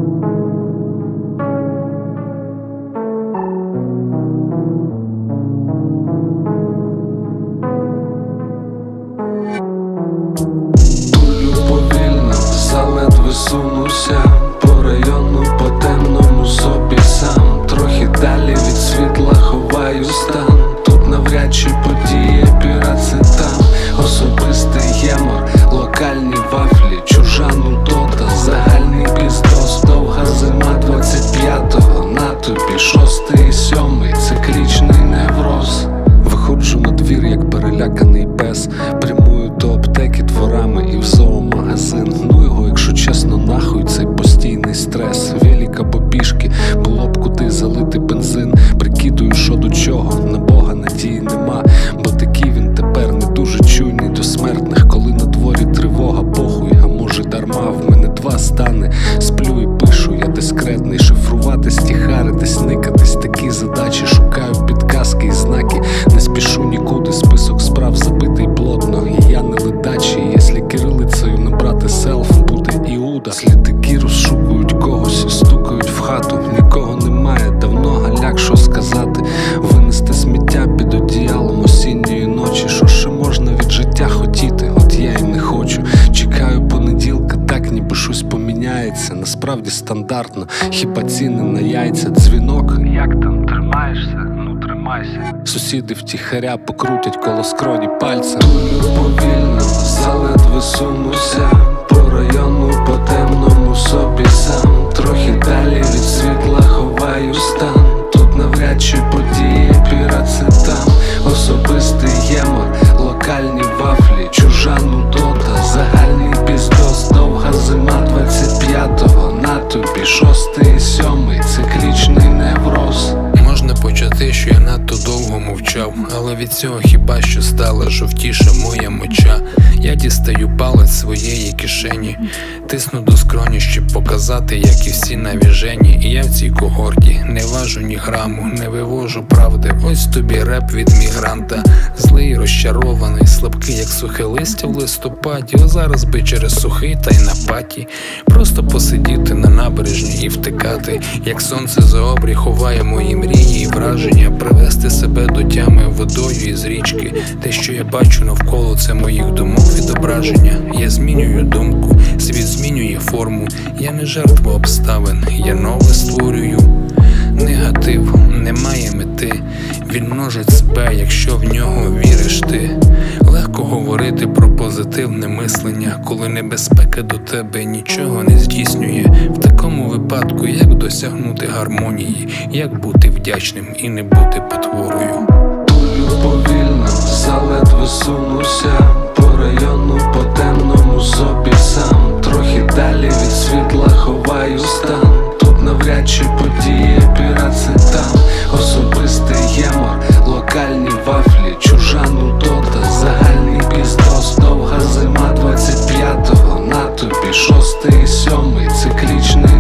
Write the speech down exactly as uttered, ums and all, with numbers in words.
Висунуся по району, по темному собі сам. Трохи далі від світла ховаю стан. Тут навряд чи подіє пірацетам. Особистий ємор, локальні вафлі, чужа нудота, загальний піздос. Довга зима двадцять п'ятого, на тобі шостий і сьомий, циклічний невроз. Виходжу на двір, як переляканий пес. Прямую до аптеки дворами і в зоомагазин. Ну його, якщо чесно, нахуй цей постійний стрес. Велик або пішки, було б куди залити бензин. Прикидую, що до чого, на Бога надії нема. Бо такий він тепер не дуже чуйний до смертних. Коли на дворі тривога, похуй, а може дарма. В мене два стани, сплю і пишу, я дискретний. Шифрувати, стіхаритись, никатись, такі задачі. Шукаю підказки і знаки, не спішу нікуди, список справ забитий плотно. І я не ледачий, якщо кирилицею набрати селф, буде Іуда. Слідики розшукують когось і стукають в хату. Нікого немає, давно галяк, що сказати. Винести сміття під одіялом осінньої ночі. Що ще можна від життя хотіти? От я й не хочу. Чекаю понеділка, так ніби щось поміняється. Насправді стандартно, хіба ціни на яйця. Дзвінок, як там, тримаєшся? Ну тримайся. Сусіди втіхаря покрутять коло скроні пальцем. Тую повільно, заледве сунуся по району, по темному собі сам. Трохи далі від світла ховаю стан. Тут навряд чи подіє пірацетам. Особистий ємор, локальні вафлі, чужа нудота, загальний піздос. Довга зима двадцять п'ятого, на тобі шостий і сьомий, циклічний невроз. Можна почати, що я надто довго мовчав, але від цього хіба що стала жовтіша моя моча. Я дістаю палець своєї кишені, тисну до скроні, щоб показати, як і всі навіжені. І я в цій когорті не важу ні граму, не вивожу правди. Ось тобі реп від мігранта. Злий, розчарований, слабкий, як сухе листя в листопаді. О зараз би через сухий та й на паті. Просто посидіти на набережні і втикати, як сонце за обрій ховає мої мрії і враження. Привести себе до тями водою із річки. Те, що я бачу навколо, це моїх думок відображення. Я змінюю думку, світ змінює форму. Я не жертва обставин, я нове створюю. Негатив не має мети, він множить себе, якщо в нього віриш ти. Легко говорити про позитивне мислення, коли небезпека до тебе нічого не здійснює. В такому випадку як досягнути гармонії, як бути вдячним і не бути потворою. Тую повільно, заледве сунуся по району, по темному собі сам. Трохи далі від світла ховаю стан. Тут навряд чи подіє пірацетам. Особистий ємор, локальні вафлі, чужа нудота, загальний піздос. Довга зима двадцять п'ятого, на тобі шостий і сьомий, циклічний